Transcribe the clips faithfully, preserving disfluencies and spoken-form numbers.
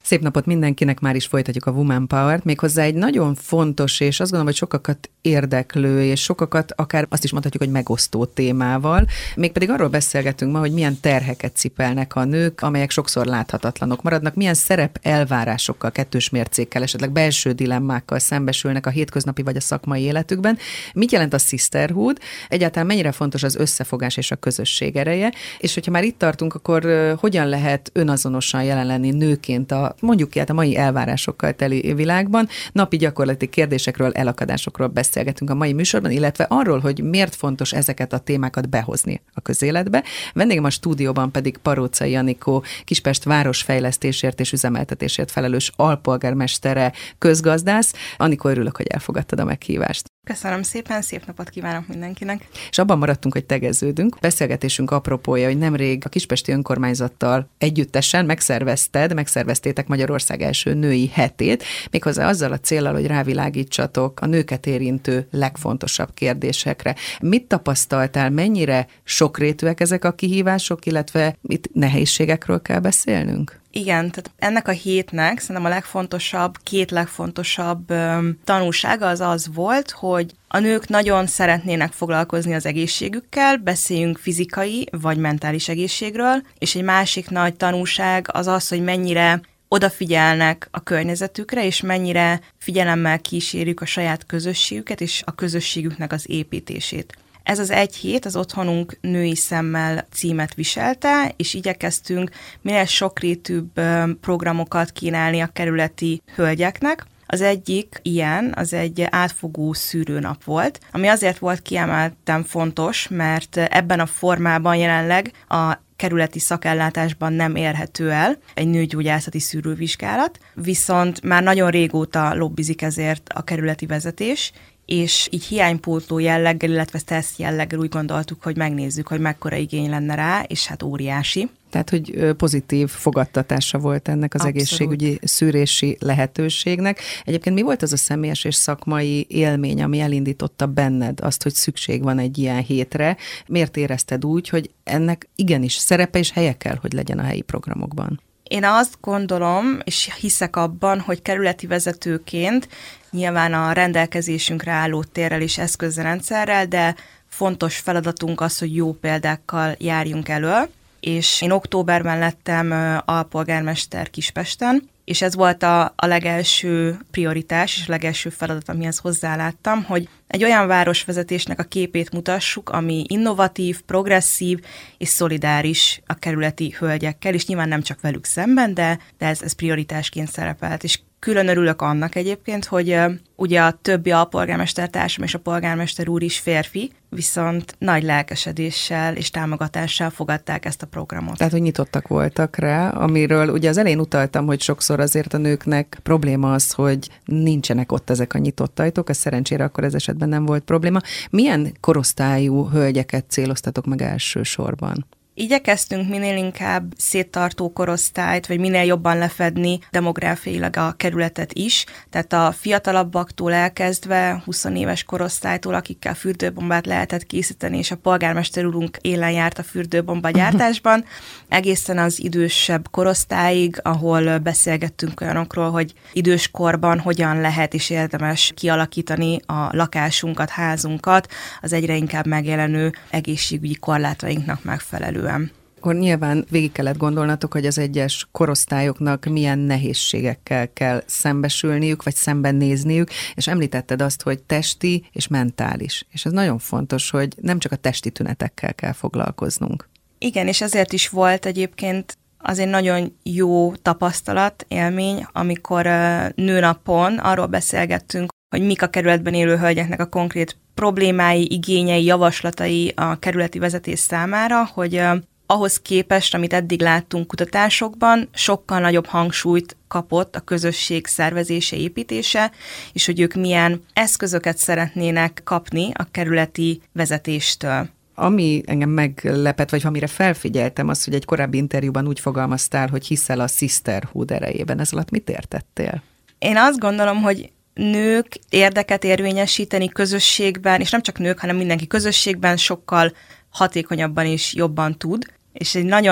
Szép napot mindenkinek, már is folytatjuk a Woman Power-t, méghozzá egy nagyon fontos, és azt gondolom, hogy sokakat érdeklő, és sokakat akár azt is mondhatjuk, hogy megosztó témával. Mégpedig arról beszélgetünk ma, hogy milyen terheket cipelnek a nők, amelyek sokszor láthatatlanok maradnak, milyen szerep elvárásokkal, kettős mércékkel, esetleg belső dilemmákkal szembesülnek a hétköznapi vagy a szakmai életükben. Mit jelent a sisterhood? Egyáltalán mennyire fontos az összefogás és a közösség ereje? És hogyha már itt tartunk, akkor hogyan lehet önazonosan jelen lenni nőként a mondjuk ki hát a mai elvárásokkal teli világban. Napi gyakorlati kérdésekről, elakadásokról beszélgetünk a mai műsorban, illetve arról, hogy miért fontos ezeket a témákat behozni a közéletbe. Vendégem a stúdióban pedig Paróczai Anikó, Kispest városfejlesztésért és üzemeltetésért felelős alpolgármestere, közgazdász. Anikó, örülök, hogy elfogadtad a meghívást. Köszönöm szépen, szép napot kívánok mindenkinek. És abban maradtunk, hogy tegeződünk. Beszélgetésünk apropója, hogy nemrég a kispesti önkormányzattal együttesen megszervezted, megszerveztétek Magyarország első női hetét, méghozzá azzal a céllal, hogy rávilágítsatok a nőket érintő legfontosabb kérdésekre. Mit tapasztaltál, mennyire sokrétűek ezek a kihívások, illetve itt nehézségekről kell beszélnünk? Igen, tehát ennek a hétnek szerintem a legfontosabb, két legfontosabb öm, tanulsága az az volt, hogy a nők nagyon szeretnének foglalkozni az egészségükkel, beszéljünk fizikai vagy mentális egészségről, és egy másik nagy tanulság az az, hogy mennyire odafigyelnek a környezetükre, és mennyire figyelemmel kísérjük a saját közösségüket és a közösségüknek az építését. Ez az egy hét az Otthonunk női szemmel címet viselte, és igyekeztünk minél sokrétűbb programokat kínálni a kerületi hölgyeknek. Az egyik ilyen, az egy átfogó szűrőnap volt, ami azért volt kiemelten fontos, mert ebben a formában jelenleg a kerületi szakellátásban nem érhető el egy nőgyógyászati szűrővizsgálat, viszont már nagyon régóta lobbizik ezért a kerületi vezetés, és így hiánypótló jelleggel, illetve teszt jelleggel úgy gondoltuk, hogy megnézzük, hogy mekkora igény lenne rá, és hát óriási. Tehát, hogy pozitív fogadtatása volt ennek az Abszolút. Egészségügyi szűrési lehetőségnek. Egyébként mi volt az a személyes és szakmai élmény, ami elindította benned azt, hogy szükség van egy ilyen hétre? Miért érezted úgy, hogy ennek igenis szerepe és helye kell, hogy legyen a helyi programokban? Én azt gondolom, és hiszek abban, hogy kerületi vezetőként nyilván a rendelkezésünkre álló térrel és eszközrendszerrel, de fontos feladatunk az, hogy jó példákkal járjunk elő, és én októberben lettem alpolgármester Kispesten, és ez volt a, a legelső prioritás és a legelső feladat, amihez hozzáláttam, hogy egy olyan városvezetésnek a képét mutassuk, ami innovatív, progresszív és szolidáris a kerületi hölgyekkel, és nyilván nem csak velük szemben, de, de ez, ez prioritásként szerepelt. És külön örülök annak egyébként, hogy uh, ugye a többi alpolgármester társam és a polgármester úr is férfi, viszont nagy lelkesedéssel és támogatással fogadták ezt a programot. Tehát, hogy nyitottak voltak rá, amiről ugye az elején utaltam, hogy sokszor azért a nőknek probléma az, hogy nincsenek ott ezek a nyitott ajtók, ez szerencsére akkor ez esetben nem volt probléma. Milyen korosztályú hölgyeket céloztatok meg elsősorban? Igyekeztünk minél inkább széttartó korosztályt, vagy minél jobban lefedni demográfiailag a kerületet is, tehát a fiatalabbaktól elkezdve húsz éves korosztálytól, akikkel fürdőbombát lehetett készíteni, és a polgármester úrunk élen járt a fürdőbomba gyártásban, egészen az idősebb korosztályig, ahol beszélgettünk olyanokról, hogy időskorban hogyan lehet és érdemes kialakítani a lakásunkat, házunkat, az egyre inkább megjelenő egészségügyi korlátainknak megfelelően. Akkor nyilván végig kellett gondolnatok, hogy az egyes korosztályoknak milyen nehézségekkel kell szembesülniük, vagy szembenézniük, és említetted azt, hogy testi és mentális. És ez nagyon fontos, hogy nem csak a testi tünetekkel kell foglalkoznunk. Igen, és ezért is volt egyébként az egy nagyon jó tapasztalat, élmény, amikor nőnapon arról beszélgettünk, hogy mik a kerületben élő hölgyeknek a konkrét problémái, igényei, javaslatai a kerületi vezetés számára, hogy ahhoz képest, amit eddig láttunk kutatásokban, sokkal nagyobb hangsúlyt kapott a közösség szervezése, építése, és hogy ők milyen eszközöket szeretnének kapni a kerületi vezetéstől. Ami engem meglepett, vagy amire felfigyeltem, az, hogy egy korábbi interjúban úgy fogalmaztál, hogy hiszel a sisterhood erejében. Ez alatt mit értettél? Én azt gondolom, hogy nők érdeket érvényesíteni közösségben, és nem csak nők, hanem mindenki közösségben sokkal hatékonyabban és jobban tud, és egy nagyon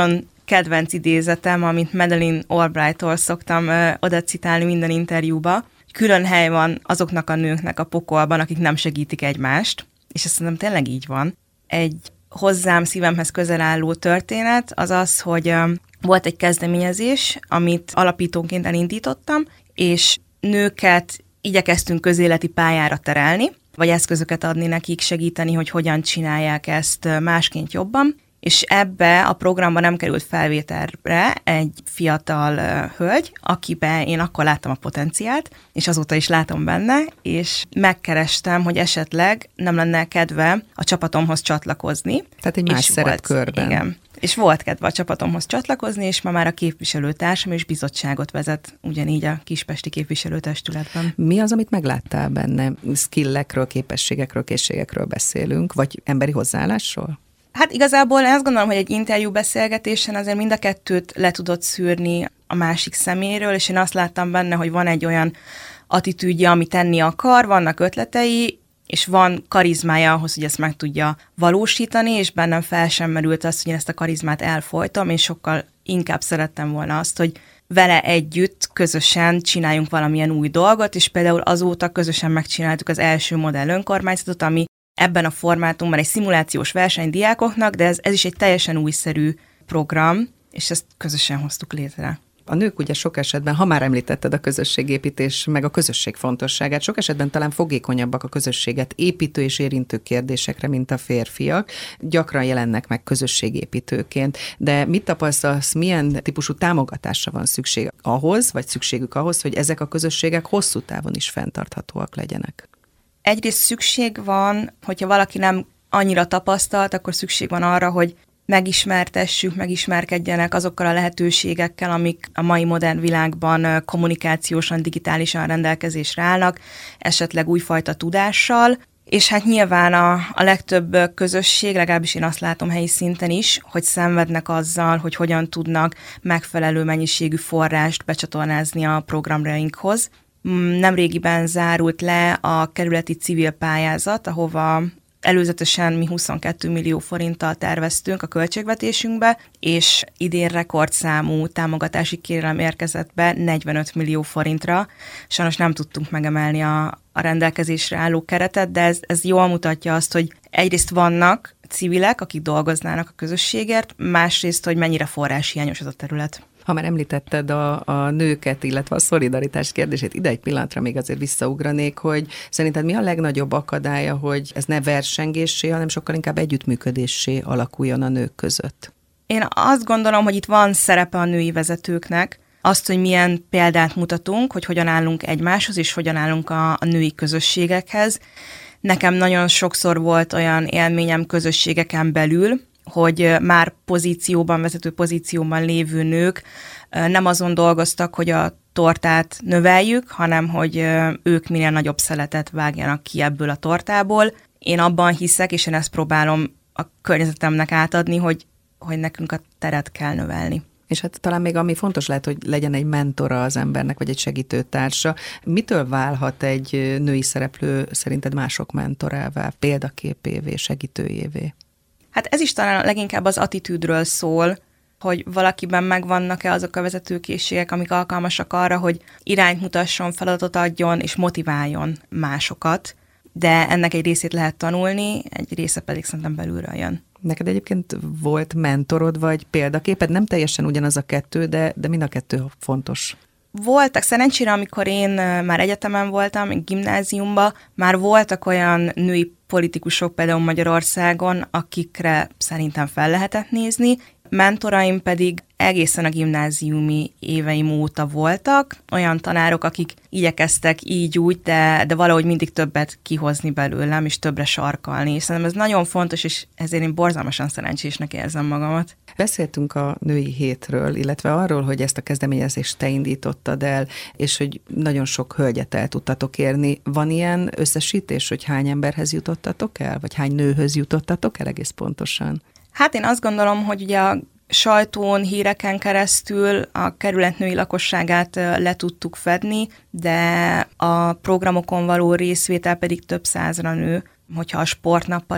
kedvenc idézetem, amit Madeleine Albright-tól szoktam ö, oda citálni minden interjúba. Külön hely van azoknak a nőknek a pokolban, akik nem segítik egymást, és ezt szerintem tényleg így van. Egy hozzám szívemhez közel álló történet az az, hogy ö, volt egy kezdeményezés, amit alapítónként elindítottam, és nőket igyekeztünk közéleti pályára terelni, vagy eszközöket adni nekik, segíteni, hogy hogyan csinálják ezt másként jobban, és ebbe a programba nem került felvételre egy fiatal uh, hölgy, akiben én akkor láttam a potenciált, és azóta is látom benne, és megkerestem, hogy esetleg nem lenne kedve a csapatomhoz csatlakozni. Tehát egy más szerepkörben. Igen. És volt kedve a csapatomhoz csatlakozni, és ma már a képviselőtársam és bizottságot vezet ugyanígy a Kispesti képviselőtestületben. Mi az, amit megláttál benne? Skillekről, képességekről, készségekről beszélünk, vagy emberi hozzáállásról? Hát igazából én azt gondolom, hogy egy interjú beszélgetésen azért mind a kettőt le tudod szűrni a másik szeméről, és én azt láttam benne, hogy van egy olyan attitűdje, ami tenni akar, vannak ötletei, és van karizmája ahhoz, hogy ezt meg tudja valósítani, és bennem fel sem merült az, hogy én ezt a karizmát elfolytam, én sokkal inkább szerettem volna azt, hogy vele együtt közösen csináljunk valamilyen új dolgot, és például azóta közösen megcsináltuk az első modell önkormányzatot, ami ebben a formátumban egy szimulációs verseny diákoknak, de ez, ez is egy teljesen újszerű program, és ezt közösen hoztuk létre. A nők ugye sok esetben, ha már említetted a közösségépítés, meg a közösség fontosságát, sok esetben talán fogékonyabbak a közösséget építő és érintő kérdésekre, mint a férfiak. Gyakran jelennek meg közösségépítőként. De mit tapasztalsz, milyen típusú támogatásra van szükség ahhoz, vagy szükségük ahhoz, hogy ezek a közösségek hosszú távon is fenntarthatóak legyenek? Egyrészt szükség van, hogyha valaki nem annyira tapasztalt, akkor szükség van arra, hogy megismertessük, megismerkedjenek azokkal a lehetőségekkel, amik a mai modern világban kommunikációsan, digitálisan rendelkezésre állnak, esetleg újfajta tudással, és hát nyilván a, a legtöbb közösség, legalábbis én azt látom helyi szinten is, hogy szenvednek azzal, hogy hogyan tudnak megfelelő mennyiségű forrást becsatornázni a programjainkhoz. Nemrégiben zárult le a kerületi civil pályázat, ahova előzetesen mi huszonkettő millió forinttal terveztünk a költségvetésünkbe, és idén rekordszámú támogatási kérelem érkezett be negyvenöt millió forintra. Sajnos nem tudtunk megemelni a, a rendelkezésre álló keretet, de ez, ez jól mutatja azt, hogy egyrészt vannak civilek, akik dolgoznának a közösségért, másrészt, hogy mennyire forráshiányos ez a terület. Ha már említetted a, a nőket, illetve a szolidaritás kérdését, ide egy pillanatra még azért visszaugranék, hogy szerinted mi a legnagyobb akadálya, hogy ez ne versengéssé, hanem sokkal inkább együttműködéssé alakuljon a nők között? Én azt gondolom, hogy itt van szerepe a női vezetőknek, azt, hogy milyen példát mutatunk, hogy hogyan állunk egymáshoz, és hogyan állunk a, a női közösségekhez. Nekem nagyon sokszor volt olyan élményem közösségeken belül, hogy már pozícióban, vezető pozícióban lévő nők nem azon dolgoztak, hogy a tortát növeljük, hanem hogy ők minél nagyobb szeletet vágjanak ki ebből a tortából. Én abban hiszek, és én ezt próbálom a környezetemnek átadni, hogy, hogy nekünk a teret kell növelni. És hát talán még ami fontos lehet, hogy legyen egy mentora az embernek, vagy egy segítőtársa. Mitől válhat egy női szereplő szerinted mások mentorává, példaképévé, segítőjévé? Hát ez is talán leginkább az attitűdről szól, hogy valakiben megvannak-e azok a vezetőkészségek, amik alkalmasak arra, hogy irányt mutasson, feladatot adjon és motiváljon másokat, de ennek egy részét lehet tanulni, egy része pedig szerintem belülről jön. Neked egyébként volt mentorod, vagy példaképed? Nem teljesen ugyanaz a kettő, de, de mind a kettő fontos. Voltak, szerencsére, amikor én már egyetemen voltam, gimnáziumban, már voltak olyan női politikusok például Magyarországon, akikre szerintem fel lehetett nézni. Mentoraim pedig egészen a gimnáziumi éveim óta voltak, olyan tanárok, akik igyekeztek így úgy, de, de valahogy mindig többet kihozni belőlem, és többre sarkalni. És szerintem ez nagyon fontos, és ezért én borzalmasan szerencsésnek érzem magamat. Beszéltünk a női hétről, illetve arról, hogy ezt a kezdeményezést te indítottad el, és hogy nagyon sok hölgyet el tudtatok érni. Van ilyen összesítés, hogy hány emberhez jutottatok el, vagy hány nőhöz jutottatok el egész pontosan? Hát én azt gondolom, hogy ugye a sajtón, híreken keresztül a kerület női lakosságát le tudtuk fedni, de a programokon való részvétel pedig több százra nő. Hogyha a sportnappal is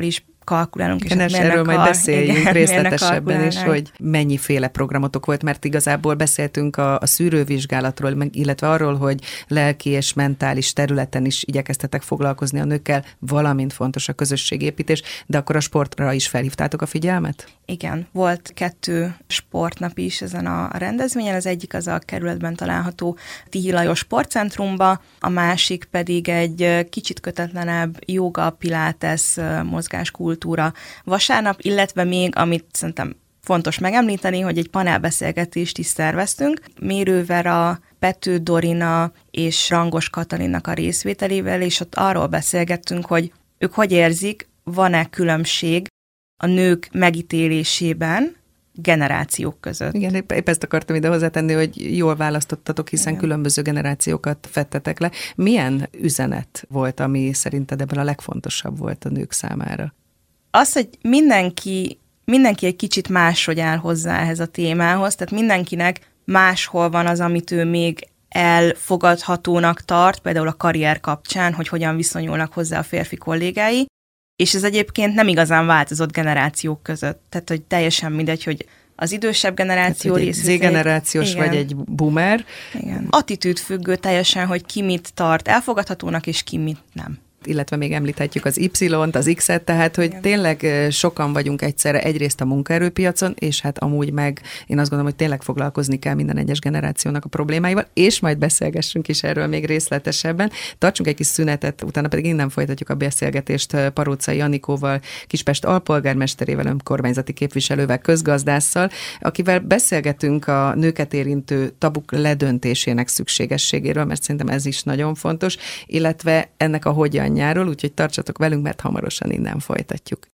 kalkulálunk. Igen, és erről majd beszéljünk igen, részletesebben is, hogy mennyiféle programotok volt, mert igazából beszéltünk a, a szűrővizsgálatról, meg, illetve arról, hogy lelki és mentális területen is igyekeztetek foglalkozni a nőkkel, valamint fontos a közösségépítés, de akkor a sportra is felhívtátok a figyelmet? Igen, volt kettő sportnap is ezen a rendezvényen, az egyik az a kerületben található Tihi Lajos Sportcentrumba, a másik pedig egy kicsit kötetlenebb jóga, pilates, mozgáskultúra vasárnap, illetve még, amit szerintem fontos megemlíteni, hogy egy panelbeszélgetést is szerveztünk. Mérő Vera, Pető Dorina és Rangos Katalinnak a részvételével, és ott arról beszélgettünk, hogy ők hogy érzik, van-e különbség a nők megítélésében generációk között. Igen, épp, épp ezt akartam ide hozzátenni, hogy jól választottatok, hiszen igen. különböző generációkat fettetek le. Milyen üzenet volt, ami szerinted ebben a legfontosabb volt a nők számára? Az, hogy mindenki, mindenki egy kicsit máshogy áll hozzá ehhez a témához, tehát mindenkinek máshol van az, amit ő még elfogadhatónak tart, például a karrier kapcsán, hogy hogyan viszonyulnak hozzá a férfi kollégái, és ez egyébként nem igazán változott generációk között. Tehát, hogy teljesen mindegy, hogy az idősebb generáció hát, részvétel. Egy Z-generációs vagy egy boomer. Igen. Attitűd függő teljesen, hogy ki mit tart elfogadhatónak, és ki mit nem. Illetve még említhetjük az Y-t, az X-et, tehát, hogy igen. tényleg sokan vagyunk egyszerre egyrészt a munkaerőpiacon, és hát amúgy meg én azt gondolom, hogy tényleg foglalkozni kell minden egyes generációnak a problémáival, és majd beszélgessünk is erről még részletesebben. Tartsunk egy kis szünetet, utána pedig innen folytatjuk a beszélgetést Paróczai Anikóval, Kispest alpolgármesterével, önkormányzati képviselővel, közgazdásszal, akivel beszélgetünk a nőket érintő tabuk ledöntésének szükségességéről, mert szerintem ez is nagyon fontos, illetve ennek a hogyan nyáról, úgyhogy tartsatok velünk, mert hamarosan innen folytatjuk.